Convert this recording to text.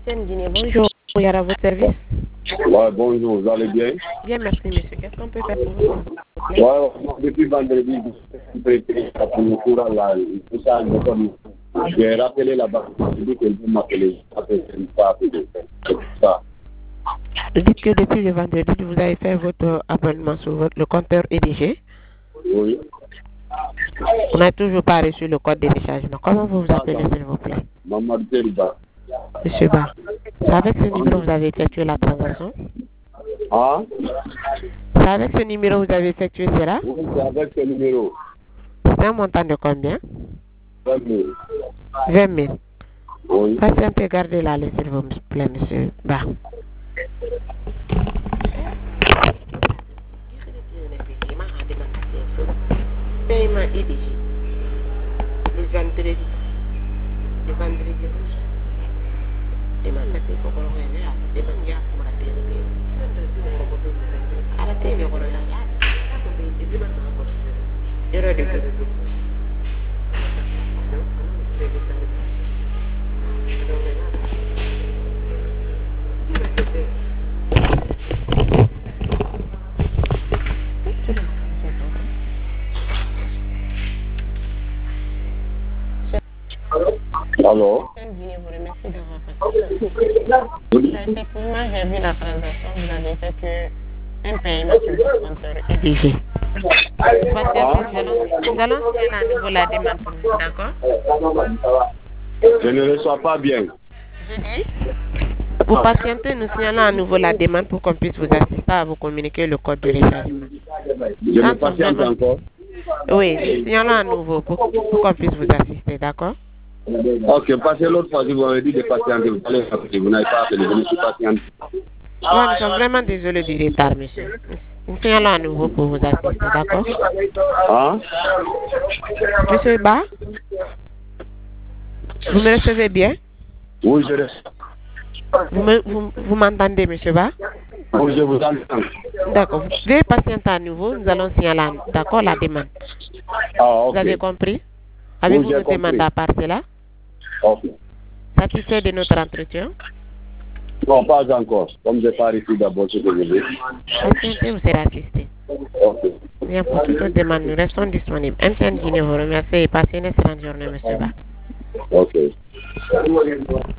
MTN Guinée, bonjour. Il y a à votre service. Ouais, bonjour, vous allez bien? Bien, merci, monsieur. Qu'est-ce qu'on peut faire pour vous? Ouais, depuis vendredi, je prépare pour le courant là. J'ai rappelé la banque, je dis que vous m'appelez. C'est ça. Dites que depuis le vendredi, vous avez fait votre abonnement sur le compteur EDG. Oui. On n'a toujours pas reçu le code de téléchargement. Comment vous vous appelez, s'il vous plaît? Maman Deriba. Monsieur Ba, c'est avec ce numéro que vous avez effectué la transaction? Hein? C'est avec ce numéro que vous avez effectué cela? Oui, c'est avec ce numéro. C'est un montant de combien? 20 000. 20 000. Oui. Patientez, gardez la liste, s'il vous plaît, monsieur Ba. Paiement EDG. Le vendredi. Le vendredi. Demande la paix pour qu'on revienne. Demande ya pour la paix. À la paix, le rôle là. Erreur de code. Alors? Effectivement, j'ai vu la transaction, vous avez effectué un paiement sur le compteur EDG. Nous allons signer à nouveau la demande pour vous, d'accord? Je ne reçois pas bien. Je dis, vous patientez, nous signalons à nouveau la demande pour qu'on puisse vous assister à vous communiquer le code de téléchargement. Je me patiente encore. Oui, nous signalons à nouveau pour qu'on puisse vous assister, d'accord? Ok, parce que l'autre fois, vous m'avez dit de patienter, vous allez appeler, vous n'avez pas appelé, je me suis patienté. Ouais, nous sommes vraiment désolés du retard, monsieur. Nous signalons à nouveau pour vous assister, d'accord? Hein? Monsieur Ba, vous me recevez bien? Oui, je reçois. Vous m'entendez, monsieur Ba? Oui, je vous entends. D'accord, vous pouvez patienter à nouveau, nous allons signaler, d'accord, la demande. Ah, ok. Vous avez compris? Avez-vous Oui, j'ai noté compris. mandat par cela? Ok. Satisfait de notre entretien? Non, pas encore. Comme je n'ai pas reçu d'abord ce que je veux. Patientez, vous serez assisté. Ok. Bien, pour toute autre demande, nous restons disponibles. MTN Guinée vous remercie et passez une excellente journée, monsieur Ba. Ok.